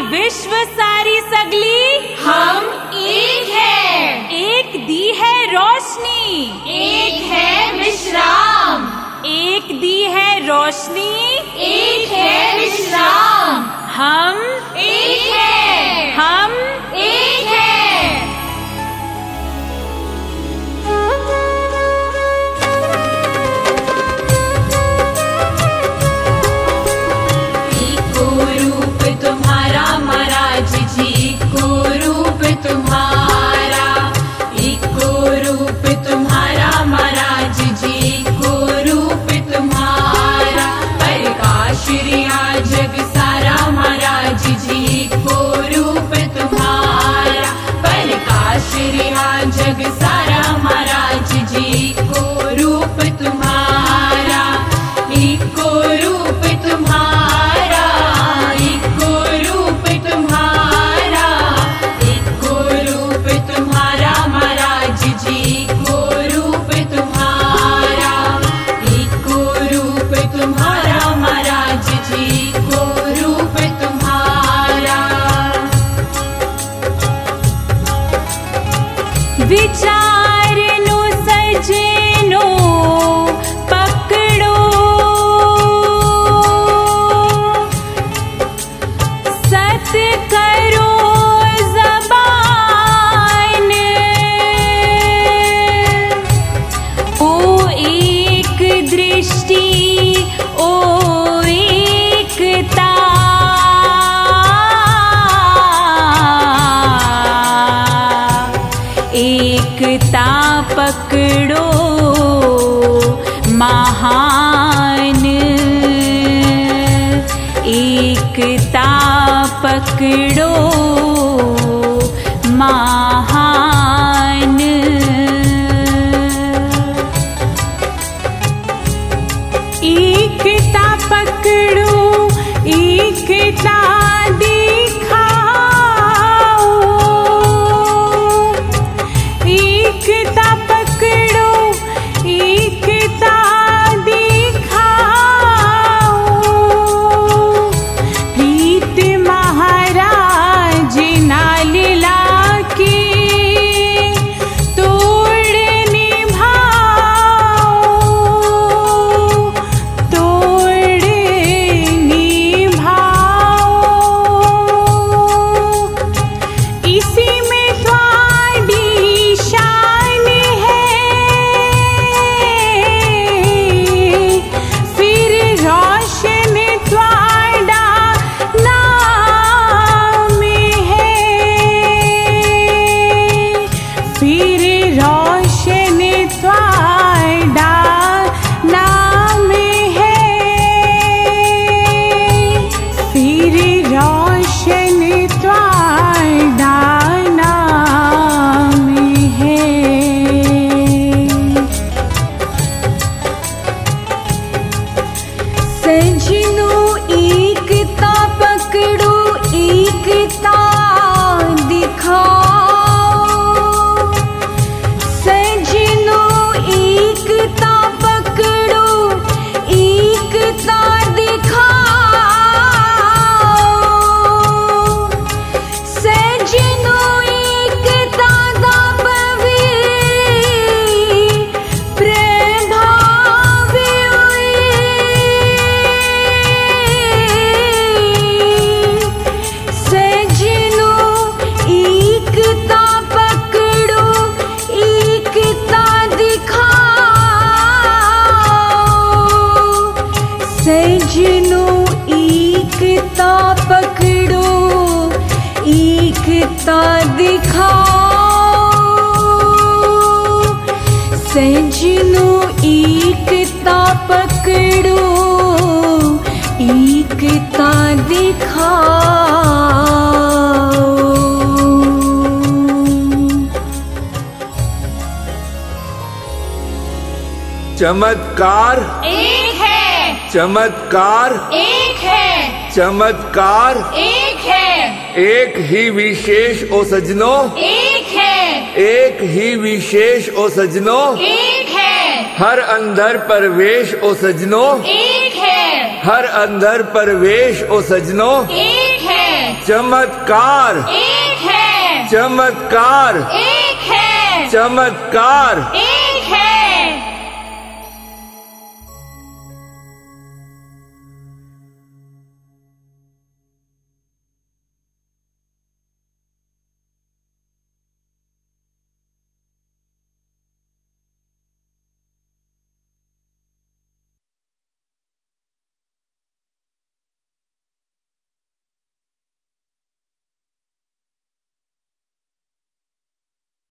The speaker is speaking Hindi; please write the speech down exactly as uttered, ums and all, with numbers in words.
विश्व सारी सगली हम एक है। एक दी है रोशनी, एक है विश्राम। एक दी है रोशनी, एक है विश्राम। हम एक है, हम एक है। एको रूप तुम्हारा महाराज जी, एको रूप तुम्हारा, एको रूप तुम्हारा महाराज जी, एको रूप तुम्हारा। प्रकाश रिया जग सारा महाराज जी, एको रूप तुम्हारा। प्रकाश रिया जग सारा महाराज जी, एको रूप तुम्हारा, एको रूप तुम्हारा, एको रूप तुम्हारा, एको रूप तुम्हारा महाराज जी, एको रूप तुम्हारा, एको रूप तुम्हारा महाराज जी, एको रूप तुम्हारा। विचार नो सजनो पकड़ो, सत करो ज़बान। ओ एक दृष्टि, ओ एकता, एकता पकड़ो महान, एकता पकड़ो महान। एकता पकड़ो, एकता दिखाओ, एकता पकड़ो, एकता दिखाओ। प्रीत महाराज नालिला की तोड़ निभाओ, तोड़ निभाओ। इसी में तुम्हारी शान है, फिर रोशन तुम्हारा नाम है, फिर रोशन तुम्हारा नाम है, फिर रोशन तुम्हारा नाम है। सजनो एकता पकड़ो, एकता दिखाओ। सजनो एकता पकड़ो, एकता दिखाओ। सजनो एकता दा पवित्र प्रभाव होए। सजनो एकता पकड़ो, एकता दिखाओ। सजनो एकता पकड़ो, एकता दिखाओ। सजनो एकता पकड़ो, एकता दिखाओ। चमत्कार एक है, चमत्कार एक है, चमत्कार एक है, एक ही विशेष ओ सजनो, एक है, एक ही विशेष ओ सजनो। एक है, हर अंदर परवेश ओ सजनो, एक है, हर अंदर परवेश ओ सजनो। एक है, चमत्कार एक है चमत्कार एक है चमत्कार एक